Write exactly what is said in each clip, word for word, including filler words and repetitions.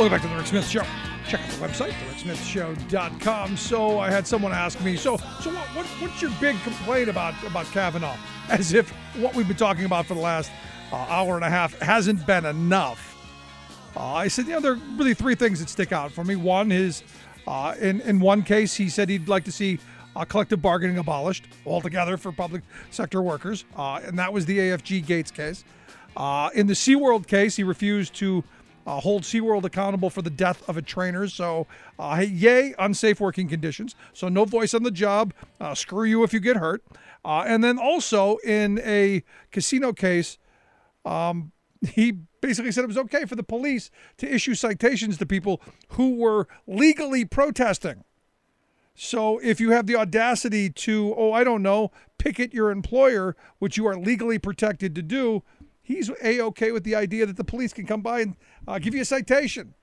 Welcome back to the Rick Smith Show. Check out the website, the rick smith show dot com. So I had someone ask me, so so what, what what's your big complaint about, about Kavanaugh? As if what we've been talking about for the last uh, hour and a half hasn't been enough. Uh, I said, you know, there are really three things that stick out for me. One is, uh, in, in one case, he said he'd like to see uh, collective bargaining abolished altogether for public sector workers, uh, and that was the A F G Gates case. Uh, in the SeaWorld case, he refused to Uh, hold SeaWorld accountable for the death of a trainer. So, uh, hey, yay, unsafe working conditions. So no voice on the job. Uh, screw you if you get hurt. Uh, and then also in a casino case, um, he basically said it was okay for the police to issue citations to people who were legally protesting. So if you have the audacity to, oh, I don't know, picket your employer, which you are legally protected to do, he's A-okay with the idea that the police can come by and uh, give you a citation.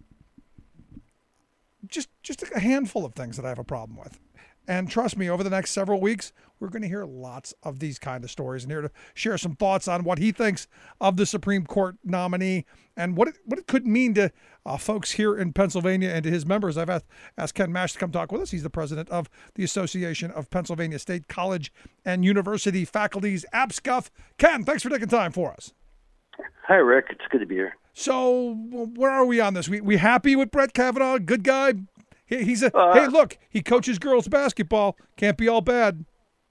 Just just a handful of things that I have a problem with. And trust me, over the next several weeks, we're going to hear lots of these kind of stories, and here to share some thoughts on what he thinks of the Supreme Court nominee and what it, what it could mean to uh, folks here in Pennsylvania and to his members. I've asked, asked Ken Mash to come talk with us. He's the president of the Association of Pennsylvania State College and University Faculties, APSCUF. Ken, thanks for taking time for us. Hi, Rick. It's good to be here. So where are we on this? We we happy with Brett Kavanaugh? Good guy? He, he's a uh, hey, look, he coaches girls basketball. Can't be all bad.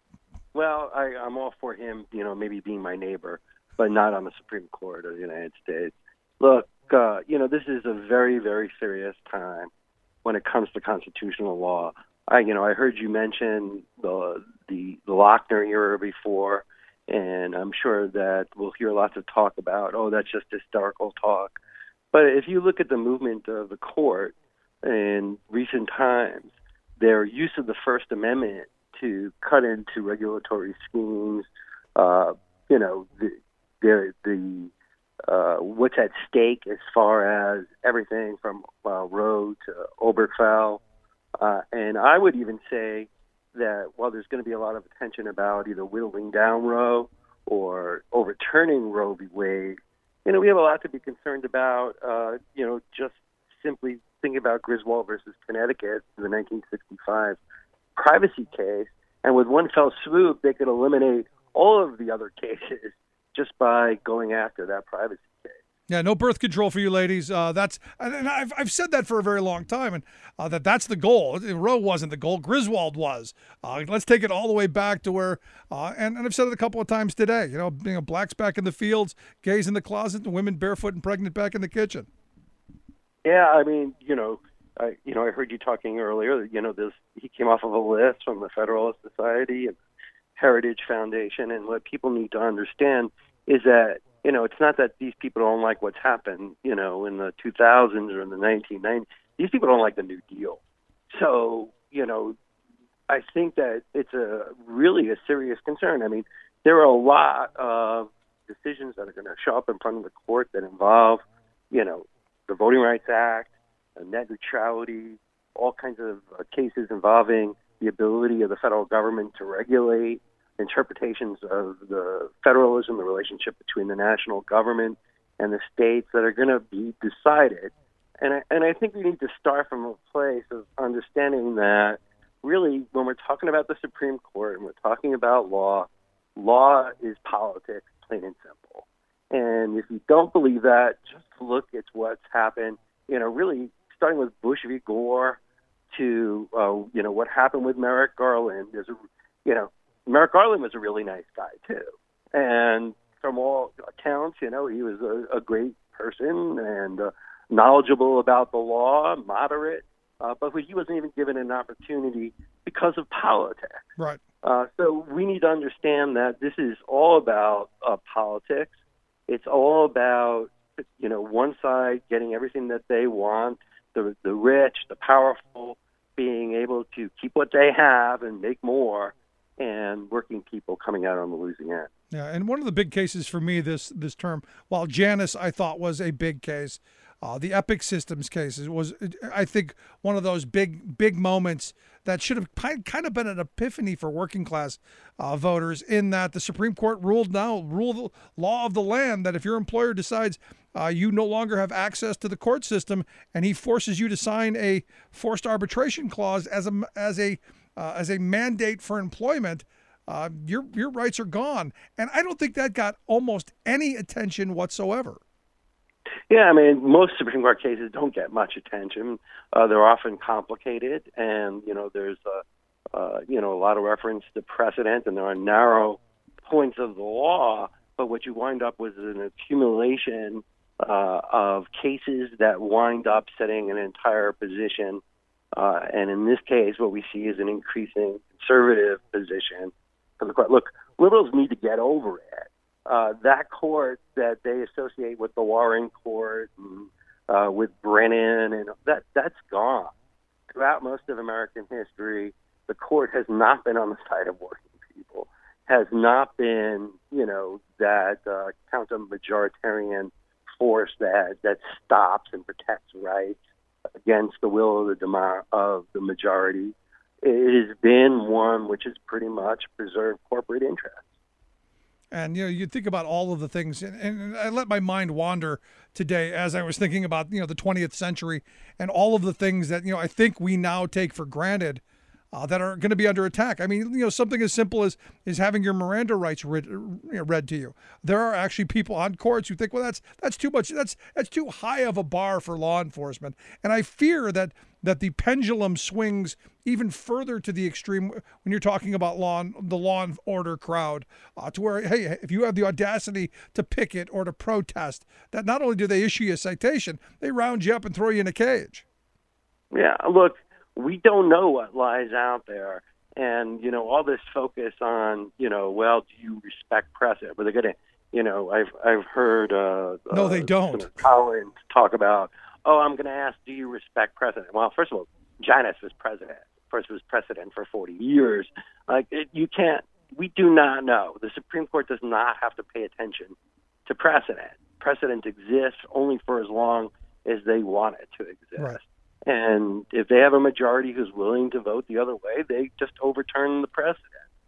Well, I, I'm all for him, you know, maybe being my neighbor, but not on the Supreme Court of the United States. Look, uh, you know, this is a very, very serious time when it comes to constitutional law. I, you know, I heard you mention the the, the Lochner era before. And I'm sure that we'll hear lots of talk about, oh, that's just historical talk. But if you look at the movement of the court in recent times, their use of the First Amendment to cut into regulatory schemes, uh, you know, the, the, the uh, what's at stake as far as everything from uh, Roe to Obergefell. Uh, and I would even say that while there's going to be a lot of attention about either whittling down Roe or overturning Roe v. Wade, you know, we have a lot to be concerned about, uh, you know, just simply thinking about Griswold versus Connecticut, the nineteen sixty-five privacy case, and with one fell swoop, they could eliminate all of the other cases just by going after that privacy case. Yeah, no birth control for you ladies. Uh, that's and I've I've said that for a very long time, and uh, that that's the goal. Roe wasn't the goal. Griswold was. Uh, let's take it all the way back to where, uh, and, and I've said it a couple of times today. You know, you know, blacks back in the fields, gays in the closet, and women barefoot and pregnant back in the kitchen. Yeah, I mean, you know, I you know I heard you talking earlier. You know, this he came off of a list from the Federalist Society and Heritage Foundation, and what people need to understand is that, you know, it's not that these people don't like what's happened, you know, in the two thousands or in the nineteen nineties. These people don't like the New Deal. So, you know, I think that it's a really a serious concern. I mean, there are a lot of decisions that are going to show up in front of the court that involve, you know, the Voting Rights Act, net neutrality, all kinds of uh, cases involving the ability of the federal government to regulate, interpretations of the federalism, the relationship between the national government and the states that are going to be decided. And I, and I think we need to start from a place of understanding that really when we're talking about the Supreme Court and we're talking about law, law is politics, plain and simple. And if you don't believe that, just look at what's happened, you know, really starting with Bush v. Gore to, uh, you know, what happened with Merrick Garland. There's a, you know, Merrick Garland was a really nice guy, too. And from all accounts, you know, he was a, a great person and uh, knowledgeable about the law, moderate, uh, but he wasn't even given an opportunity because of politics. Right. Uh, so we need to understand that this is all about uh, politics. It's all about, you know, one side getting everything that they want, the the rich, the powerful, being able to keep what they have and make more, and working people coming out on the losing end. Yeah, and one of the big cases for me this this term, while Janus I thought was a big case, uh, the Epic Systems cases was, I think, one of those big big moments that should have kind of been an epiphany for working class uh, voters, in that the Supreme Court ruled now, rule the law of the land, that if your employer decides uh, you no longer have access to the court system, and he forces you to sign a forced arbitration clause as a as a uh, as a mandate for employment, uh, your your rights are gone. And I don't think that got almost any attention whatsoever. Yeah, I mean, most Supreme Court cases don't get much attention. Uh, they're often complicated, and you know, there's a uh, you know a lot of reference to precedent, and there are narrow points of the law. But what you wind up with is an accumulation uh, of cases that wind up setting an entire position. Uh, and in this case, what we see is an increasing conservative position for the court. Look, liberals need to get over it. Uh, that court that they associate with the Warren Court and uh, with Brennan, and that that's gone. Throughout most of American history, the court has not been on the side of working people, has not been, you know, that uh, counter-majoritarian force that that stops and protects rights against the will of the demo- of the majority. It has been one which has pretty much preserved corporate interests. And, you know, you think about all of the things, and, and I let my mind wander today as I was thinking about, you know, the twentieth century and all of the things that, you know, I think we now take for granted uh, that are going to be under attack. I mean, you know, something as simple as is having your Miranda rights read, you know, read to you. There are actually people on courts who think, well, that's that's too much. That's that's too high of a bar for law enforcement. And I fear that that the pendulum swings even further to the extreme when you're talking about law and, the law and order crowd, uh, to where, hey, if you have the audacity to picket or to protest, that not only do they issue you a citation, they round you up and throw you in a cage. Yeah, look, we don't know what lies out there. And, you know, all this focus on, you know, well, do you respect precedent? But they're going to, you know, I've I've heard uh, no, they uh, don't. Collins talk about, oh, I'm going to ask, do you respect precedent? Well, first of all, Janus was president. First was precedent for forty years. Like it, you can't. We do not know. The Supreme Court does not have to pay attention to precedent. Precedent exists only for as long as they want it to exist. Right. And if they have a majority who's willing to vote the other way, they just overturn the precedent.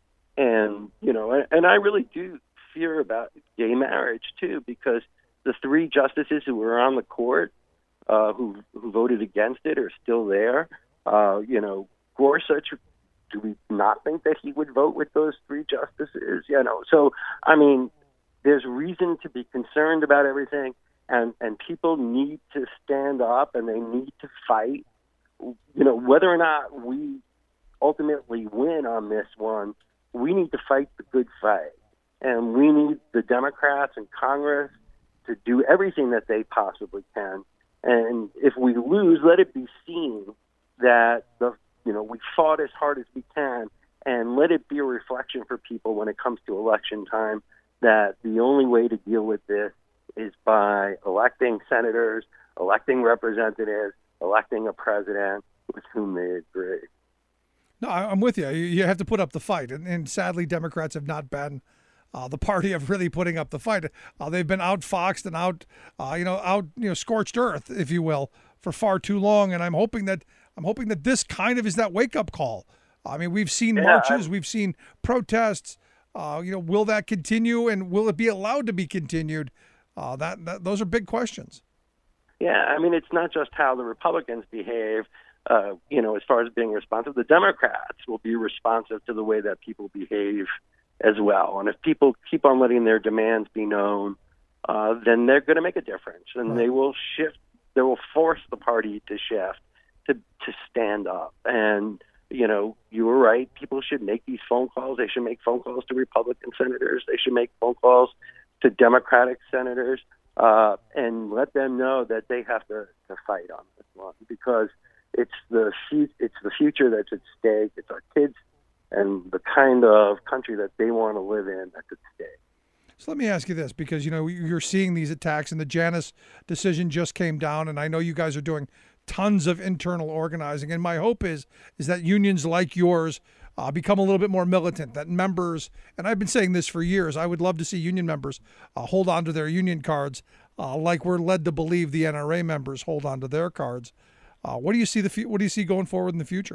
And you know, and, and I really do fear about gay marriage too, because the three justices who were on the court uh, who who voted against it are still there. Uh, you know, Gorsuch, do we not think that he would vote with those three justices? You know, so, I mean, there's reason to be concerned about everything, and, and people need to stand up and they need to fight. You know, whether or not we ultimately win on this one, we need to fight the good fight. And we need the Democrats in Congress to do everything that they possibly can. And if we lose, let it be seen that the you know we fought as hard as we can, and let it be a reflection for people when it comes to election time that the only way to deal with this is by electing senators, electing representatives, electing a president with whom they agree. No, I'm with you. You have to put up the fight, and, and sadly, Democrats have not been uh, the party of really putting up the fight. Uh, they've been outfoxed and out, uh, you know, out, you know, scorched earth, if you will, for far too long. And I'm hoping that I'm hoping that this kind of is that wake up call. I mean, we've seen yeah, marches, I'm... we've seen protests. Uh, you know, will that continue, and will it be allowed to be continued? Uh, that, that those are big questions. Yeah, I mean, it's not just how the Republicans behave. Uh, you know, as far as being responsive, the Democrats will be responsive to the way that people behave as well. And if people keep on letting their demands be known, uh, then they're going to make a difference, and right. they will shift. They will force the party to shift, to to stand up. And you know, you were right. People should make these phone calls. They should make phone calls to Republican senators. They should make phone calls to Democratic senators, uh, and let them know that they have to, to fight on this one, because it's the it's the future that's at stake. It's our kids and the kind of country that they want to live in that's at stake. So let me ask you this, because, you know, you're seeing these attacks, and the Janus decision just came down, and I know you guys are doing tons of internal organizing, and my hope is is that unions like yours uh, become a little bit more militant, that members, and I've been saying this for years, I would love to see union members uh, hold on to their union cards uh, like we're led to believe the N R A members hold on to their cards. Uh, what do you see the what do you see going forward in the future?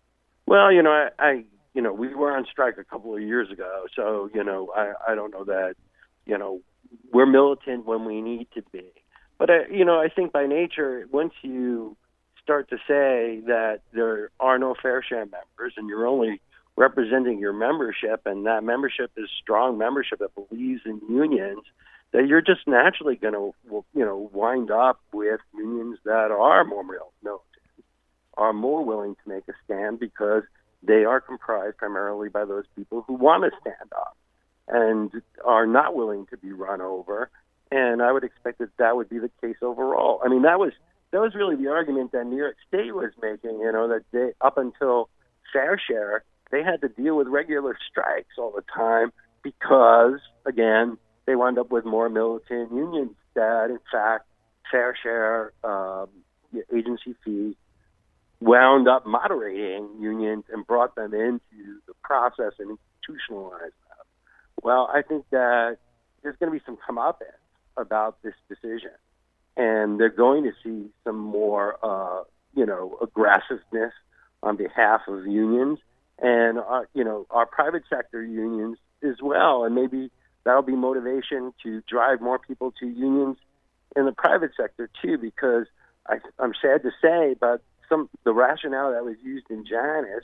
Well, you know, I, I you know, we were on strike a couple of years ago, so you know, I, I don't know that, you know, we're militant when we need to be. But, uh, you know, I think by nature, once you start to say that there are no fair share members and you're only representing your membership, and that membership is strong membership that believes in unions, that you're just naturally going to, you know, wind up with unions that are more militant, are more willing to make a stand because they are comprised primarily by those people who want to stand up and are not willing to be run over. And I would expect that that would be the case overall. I mean, that was that was really the argument that New York State was making, you know, that they, up until Fair Share, they had to deal with regular strikes all the time because, again, they wound up with more militant unions that, in fact, Fair Share um, agency fee wound up moderating unions and brought them into the process and institutionalized them. Well, I think that there's going to be some comeuppance about this decision, and they're going to see some more, uh, you know, aggressiveness on behalf of unions and, uh, you know, our private sector unions as well, and maybe that'll be motivation to drive more people to unions in the private sector too, because I, I'm sad to say, but some the rationale that was used in Janus,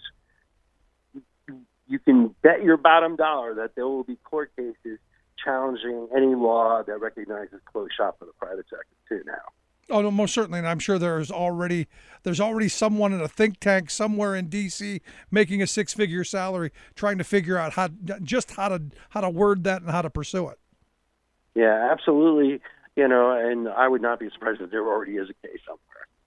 you, you can bet your bottom dollar that there will be court cases challenging any law that recognizes closed shop for the private sector too now. Oh, no, most certainly, and I'm sure there's already there's already someone in a think tank somewhere in D C making a six-figure salary, trying to figure out how just how to how to word that and how to pursue it. Yeah, absolutely. You know, and I would not be surprised if there already is a case somewhere.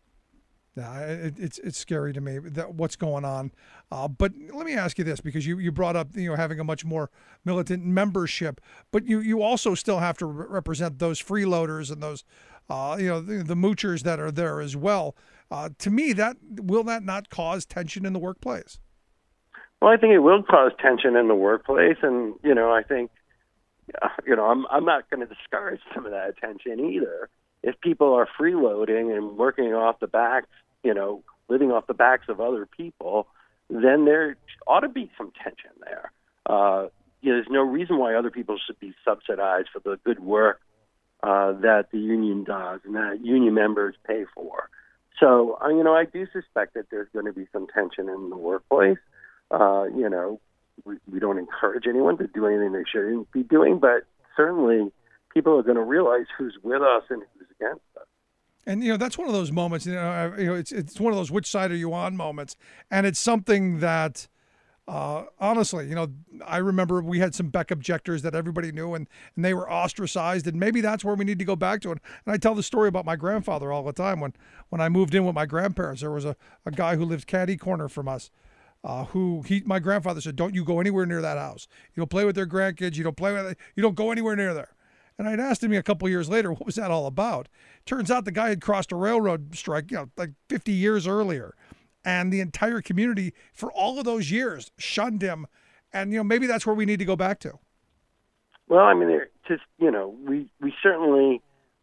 Yeah, it, it's it's scary to me that what's going on. Uh, but let me ask you this, because you, you brought up, you know, having a much more militant membership, but you, you also still have to re- represent those freeloaders and those, uh, you know, the, the moochers that are there as well. Uh, to me, that will that not cause tension in the workplace? Well, I think it will cause tension in the workplace, and you know, I think, you know, I'm I'm not going to discourage some of that tension either. If people are freeloading and working off the backs, you know, living off the backs of other people, then there ought to be some tension there. Uh, you know, there's no reason why other people should be subsidized for the good work uh, that the union does and that union members pay for. So, uh, you know, I do suspect that there's going to be some tension in the workplace. Uh, you know, we, we don't encourage anyone to do anything they shouldn't be doing, but certainly people are going to realize who's with us and who's against us. And, you know, that's one of those moments, you know, you know, it's it's one of those which side are you on moments. And it's something that, uh, honestly, you know, I remember we had some Beck objectors that everybody knew, and, and they were ostracized. And maybe that's where we need to go back to it. And I tell the story about my grandfather all the time. When, when I moved in with my grandparents, there was a, a guy who lived catty corner from us. Uh, who he, my grandfather said, don't you go anywhere near that house. You don't play with their grandkids. You don't play with, you don't go anywhere near there. And I'd asked him a couple of years later, what was that all about? Turns out the guy had crossed a railroad strike, you know, like fifty years earlier. And the entire community for all of those years shunned him. And, you know, maybe that's where we need to go back to. Well, I mean, just, you know, we, we certainly,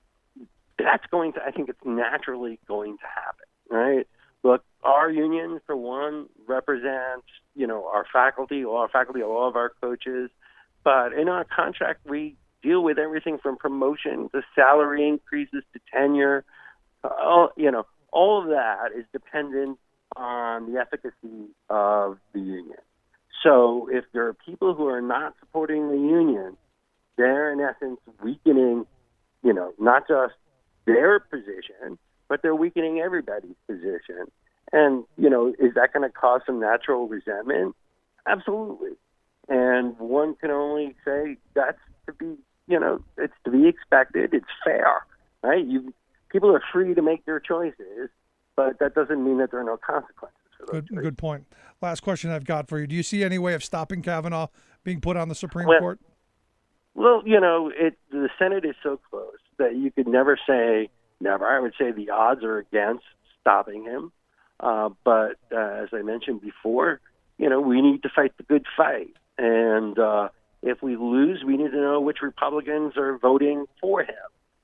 that's going to, I think it's naturally going to happen, right? Look, our union, for one, represents, you know, our faculty, all our faculty, all of our coaches. But in our contract, we deal with everything from promotion to salary increases to tenure. Uh, all, you know, all of that is dependent on the efficacy of the union. So if there are people who are not supporting the union, they're in essence weakening, you know, not just their position, but they're weakening everybody's position. And, you know, is that going to cause some natural resentment? Absolutely. And one can only say that's to be, you know, it's to be expected. It's fair, right? You people are free to make their choices, but that doesn't mean that there are no consequences for those Good, choices. good point. Last question I've got for you. Do you see any way of stopping Kavanaugh being put on the Supreme well, Court? Well, you know, it, the Senate is so close that you could never say never. I would say the odds are against stopping him. Uh, but uh, as I mentioned before, you know, we need to fight the good fight. And uh, if we lose, we need to know which Republicans are voting for him.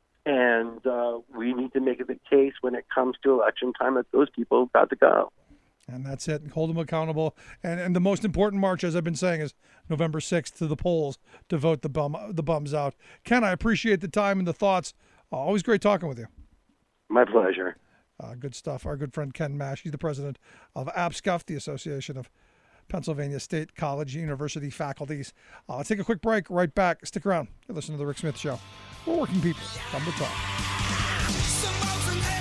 And uh, we need to make it the case when it comes to election time that those people have got to go. And that's it. Hold them accountable. And and the most important march, as I've been saying, is November sixth to the polls to vote the bum the bums out. Ken, I appreciate the time and the thoughts Uh, always great talking with you. My pleasure. Uh, good stuff. Our good friend Ken Mash, he's the president of APSCUF, the Association of Pennsylvania State College University Faculties. Uh, let's take a quick break. Right back. Stick around. You're listening to The Rick Smith Show. We're working people. Come to talk.